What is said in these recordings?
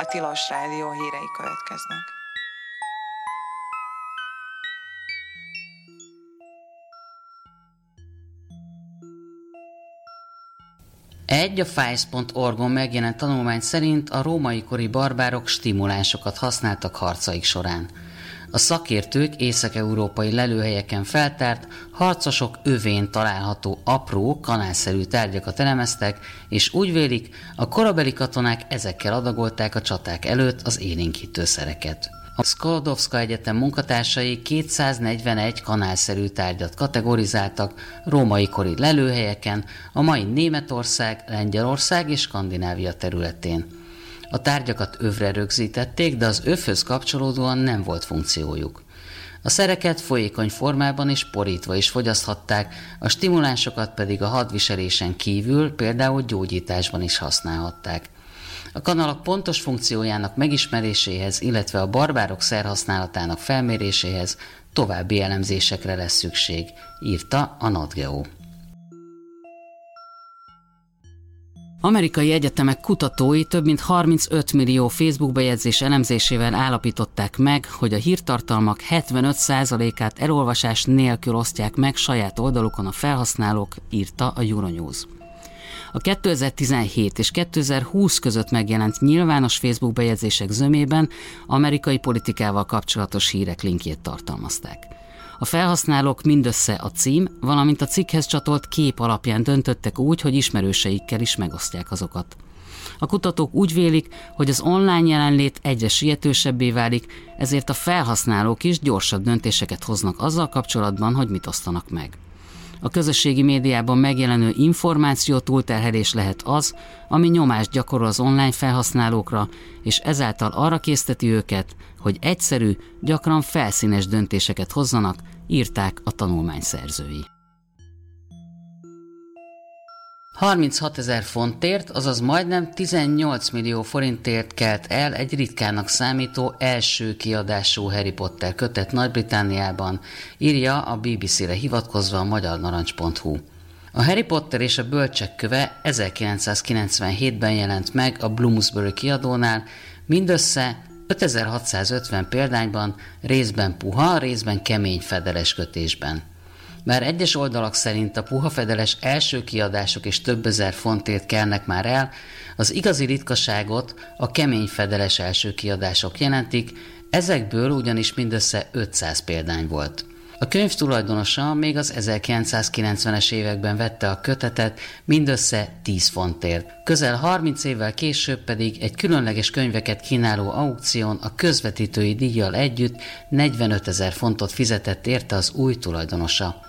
Tilos Rádió hírei következnek. A FICE.org-on megjelent tanulmány szerint a római kori barbárok stimulánsokat használtak harcaik során. A szakértők észak-európai lelőhelyeken feltárt, harcosok övén található apró, kanálszerű tárgyakat elemeztek, és úgy vélik, a korabeli katonák ezekkel adagolták a csaták előtt az élénkítőszereket. A Sklodowska Egyetem munkatársai 241 kanálszerű tárgyat kategorizáltak római kori lelőhelyeken, a mai Németország, Lengyelország és Skandinávia területén. A tárgyakat övre rögzítették, de az övhöz kapcsolódóan nem volt funkciójuk. A szereket folyékony formában és porítva is fogyaszthatták, a stimulánsokat pedig a hadviselésen kívül, például gyógyításban is használhatták. A kanalak pontos funkciójának megismeréséhez, illetve a barbárok szerhasználatának felméréséhez további elemzésekre lesz szükség, írta a NatGeo. Amerikai egyetemek kutatói több mint 35 millió Facebook bejegyzés elemzésével állapították meg, hogy a hírtartalmak 75%-át elolvasás nélkül osztják meg saját oldalukon a felhasználók, írta a Euronews. A 2017 és 2020 között megjelent nyilvános Facebook bejegyzések zömében amerikai politikával kapcsolatos hírek linkjét tartalmazták. A felhasználók mindössze a cím, valamint a cikkhez csatolt kép alapján döntöttek úgy, hogy ismerőseikkel is megosztják azokat. A kutatók úgy vélik, hogy az online jelenlét egyre sietősebbé válik, ezért a felhasználók is gyorsabb döntéseket hoznak azzal kapcsolatban, hogy mit osztanak meg. A közösségi médiában megjelenő információ túlterhelés lehet az, ami nyomást gyakorol az online felhasználókra, és ezáltal arra készteti őket, hogy egyszerű, gyakran felszínes döntéseket hozzanak, írták a tanulmány szerzői. 36 000 fontért, azaz majdnem 18 millió forintért kelt el egy ritkának számító első kiadású Harry Potter kötet Nagy-Britanniában, írja a BBC-re hivatkozva a magyarnarancs.hu. A Harry Potter és a Bölcsek köve 1997-ben jelent meg a Bloomsbury kiadónál, mindössze 5650 példányban, részben puha, részben kemény fedeles kötésben. Bár egyes oldalak szerint a puha fedeles első kiadások is több ezer fontért kelnek már el, az igazi ritkaságot a kemény fedeles első kiadások jelentik, ezekből ugyanis mindössze 500 példány volt. A könyv tulajdonosa még az 1990-es években vette a kötetet mindössze 10 fontért. Közel 30 évvel később pedig egy különleges könyveket kínáló aukción a közvetítői díjjal együtt 45 000 fontot fizetett érte az új tulajdonosa.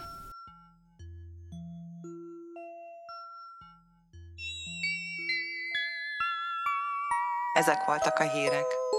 Ezek voltak a hírek.